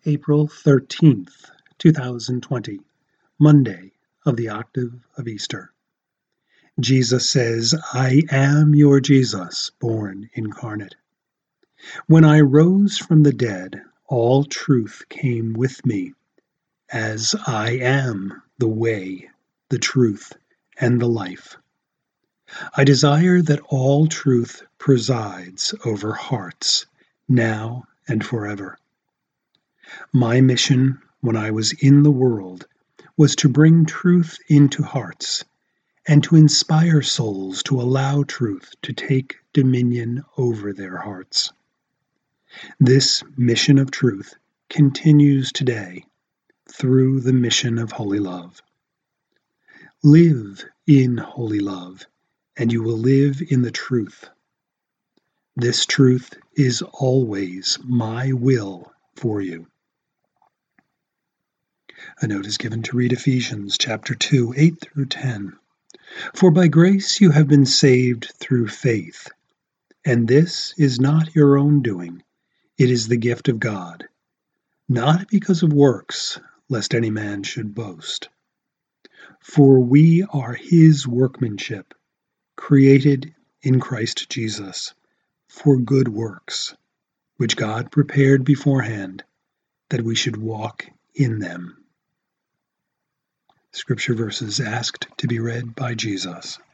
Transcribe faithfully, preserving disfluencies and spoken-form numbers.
April thirteenth, two thousand twenty, Monday of the octave of Easter. Jesus says, I am your Jesus, born incarnate. When I rose from the dead, all truth came with me, as I am the way, the truth, and the life. I desire that all truth presides over hearts, now and forever. My mission when I was in the world was to bring truth into hearts and to inspire souls to allow truth to take dominion over their hearts. This mission of truth continues today through the mission of holy love. Live in holy love, and you will live in the truth. This truth is always my will for you. A note is given to read Ephesians chapter two, eight through ten. For by grace you have been saved through faith, and this is not your own doing, it is the gift of God, not because of works, lest any man should boast. For we are his workmanship, created in Christ Jesus, for good works, which God prepared beforehand, that we should walk in them. Scripture verses asked to be read by Jesus.